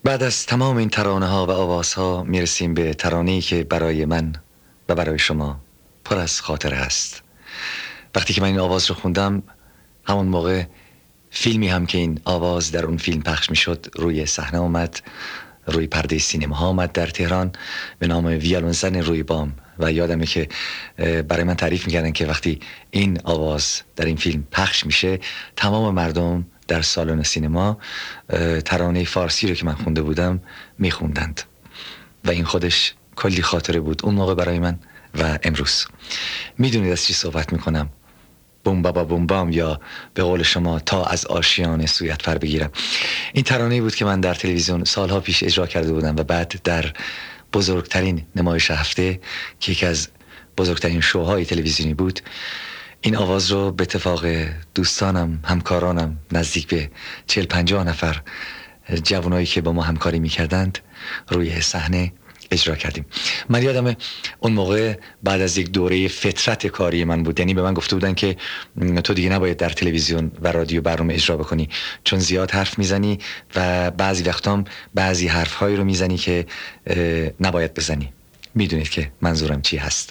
بعد از تمام این ترانه ها و آواز ها میرسیم به ترانه‌ای که برای من و برای شما پر از خاطره است. وقتی که من این آواز رو خوندم، همون موقع فیلمی هم که این آواز در اون فیلم پخش میشد روی صحنه اومد، روی پرده سینما ها اومد در تهران به نام ویولنزن روی بام. و یادمه که برای من تعریف میکردن که وقتی این آواز در این فیلم پخش میشه، تمام مردم در سالن سینما ترانه فارسی رو که من خونده بودم میخوندند و این خودش کلی خاطره بود اون موقع برای من و امروز. میدونید از چی صحبت میکنم؟ بوم بابا بوم بام، یا به قول شما تا از آشیان سویت پر بگیرم. این ترانه‌ای بود که من در تلویزیون سالها پیش اجرا کرده بودم و بعد در بزرگترین نمایش هفته که یکی از بزرگترین شوهای تلویزیونی بود، این آواز رو به اتفاق دوستانم، همکارانم، نزدیک به 40-50 نفر جوانایی که با ما همکاری میکردند روی صحنه اجرا کردیم. من یادمه اون موقع بعد از یک دوره فترت کاری من بود، یعنی به من گفته بودن که تو دیگه نباید در تلویزیون و رادیو برنامه اجرا بکنی چون زیاد حرف میزنی و بعضی وقتام بعضی حرفهایی رو میزنی که نباید بزنی. میدونید که منظورم چی هست.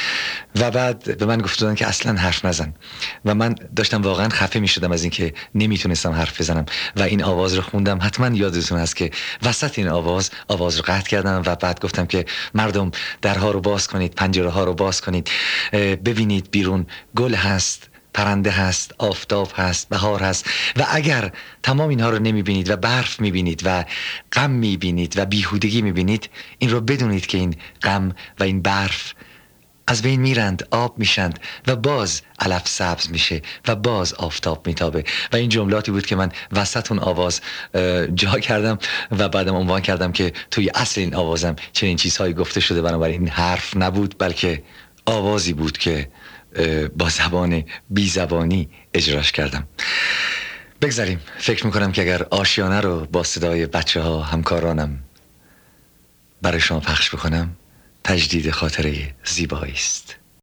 و بعد به من گفتن که اصلا حرف نزن و من داشتم واقعا خفه می شدم از اینکه نمیتونستم حرف بزنم و این آواز رو خوندم. حتما یادتون هست که وسط این آواز رو قطع کردم و بعد گفتم که مردم درها رو باز کنید، پنجره ها رو باز کنید، ببینید بیرون گل هست، پرنده هست، آفتاب هست، بهار هست و اگر تمام اینها رو نمیبینید و برف میبینید و غم میبینید و بیهودگی میبینید، این رو بدونید که این غم و این برف از بین میرند، آب میشند و باز علف سبز میشه و باز آفتاب میتابه. و این جملاتی بود که من وسط اون آواز جا کردم و بعدم عنوان کردم که توی اصل این آوازم چنین چیزهایی گفته شده. بنابراین حرف نبود بلکه آوازی بود که با زبان بی زبانی اجراش کردم. بگذاریم. فکر میکنم که اگر آشیانه رو با صدای بچه ها، همکارانم برای شما پخش بکنم، تجدید خاطره زیبایی است.